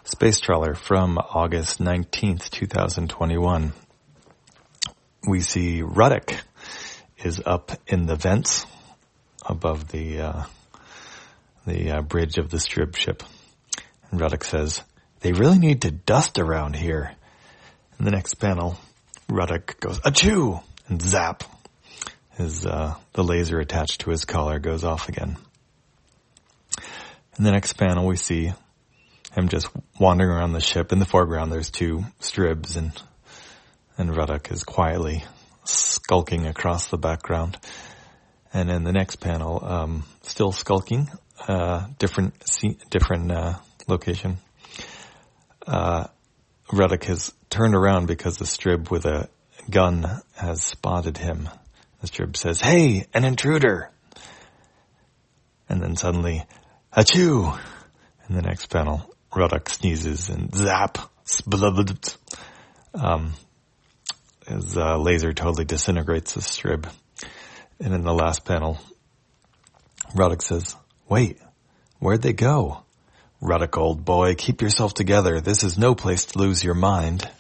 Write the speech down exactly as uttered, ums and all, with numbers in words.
Space Trawler from August nineteenth, twenty twenty-one. We see Ruddock is up in the vents above the uh, the uh, bridge of the Strib ship. And Ruddock says, "They really need to dust around here." In the next panel, Ruddock goes, "Achoo!" and zap. His uh, the laser attached to his collar goes off again. In the next panel, we see him just wandering around the ship. In the foreground, there's two Stribs, and and Ruddock is quietly skulking across the background. And in the next panel, um, still skulking, uh, different scene, different uh, location. Uh, Ruddock has turned around because the Strib with a gun has spotted him. The Strib says, "Hey, an intruder!" And then suddenly, achoo! In the next panel, Ruddock sneezes and zap, sblubbled. Um, his uh, laser totally disintegrates the Strib. And in the last panel, Ruddock says, "Wait, where'd they go?" "Ruddock, old boy, keep yourself together. This is no place to lose your mind."